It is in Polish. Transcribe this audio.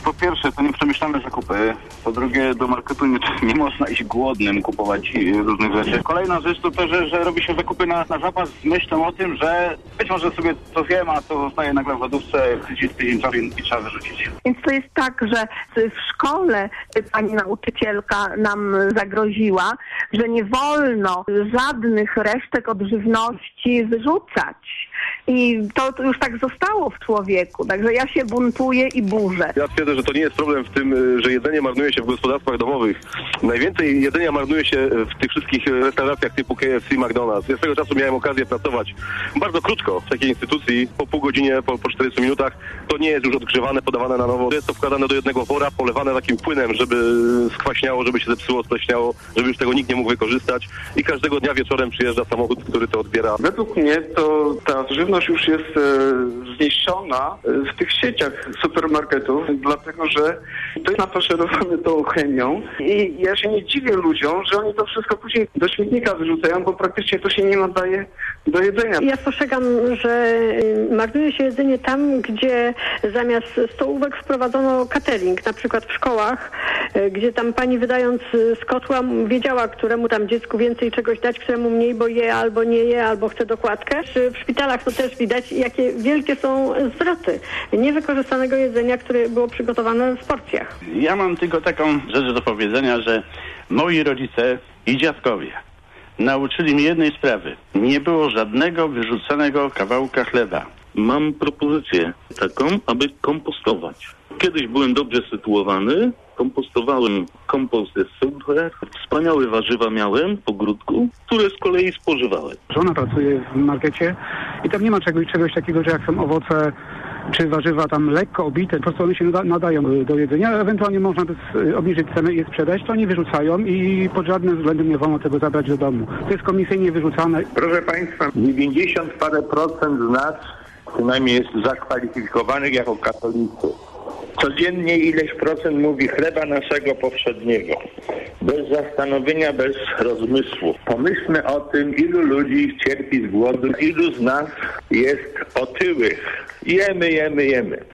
Po pierwsze, to nieprzemyślane zakupy. Po drugie, do marketu nie można iść głodnym kupować różnych rzeczy. Kolejna rzecz to to, że robi się zakupy na zapas z myślą o tym, że być może sobie to zjem, a to zostaje nagle w lodówce tydzień i trzeba wyrzucić. Więc to jest tak, że w szkole pani nauczycielka nam zagroziła, że nie wolno żadnych resztek odżywności wyrzucać. I to już tak zostało w człowieku. Także ja się buntuję i burzę. Ja twierdzę, że to nie jest problem w tym, że jedzenie marnuje się w gospodarstwach domowych. Najwięcej jedzenia marnuje się w tych wszystkich restauracjach typu KFC, McDonald's. Ja swego czasu miałem okazję pracować bardzo krótko w takiej instytucji, po pół godzinie, po 40 minutach. To nie jest już odgrzewane, podawane na nowo. Jest to wkładane do jednego wora, polewane takim płynem, żeby skwaśniało, żeby się zepsuło, spleśniało, żeby już tego nikt nie mógł wykorzystać. I każdego dnia wieczorem przyjeżdża samochód, który to odbiera. Według mnie to ta żywność już jest zniszczona w tych sieciach supermarketów, dlatego że to jest nafaszerowane tą chemią i ja się nie dziwię ludziom, że oni to wszystko później do śmietnika wyrzucają, bo praktycznie to się nie nadaje do jedzenia. Ja spostrzegam, że marnuje się jedzenie tam, gdzie zamiast stołówek wprowadzono catering, na przykład w szkołach, gdzie tam pani wydając z kotła wiedziała, któremu tam dziecku więcej czegoś dać, któremu mniej, bo je albo nie je, albo chce dokładkę. W szpitalach to też widać, jakie wielkie są zwroty niewykorzystanego jedzenia, które było przygotowane w porcjach. Ja mam tylko taką rzecz do powiedzenia, że moi rodzice i dziadkowie nauczyli mnie jednej sprawy. Nie było żadnego wyrzuconego kawałka chleba. Mam propozycję taką, aby kompostować. Kiedyś byłem dobrze sytuowany, kompostowałem, kompost jest super, wspaniałe warzywa miałem w ogródku, które z kolei spożywałem. Żona pracuje w markecie i tam nie ma czegoś takiego, że jak są owoce czy warzywa tam lekko obite, po prostu one się nadają do jedzenia, ewentualnie można obniżyć cenę i je sprzedać, to nie wyrzucają i pod żadnym względem nie wolno tego zabrać do domu. To jest komisyjnie wyrzucane. Proszę Państwa, 90 parę procent z nas przynajmniej jest zakwalifikowanych jako katolicy. Codziennie ileś procent mówi chleba naszego powszedniego. Bez zastanowienia, bez rozmysłu. Pomyślmy o tym, ilu ludzi cierpi z głodu, ilu z nas jest otyłych. Jemy.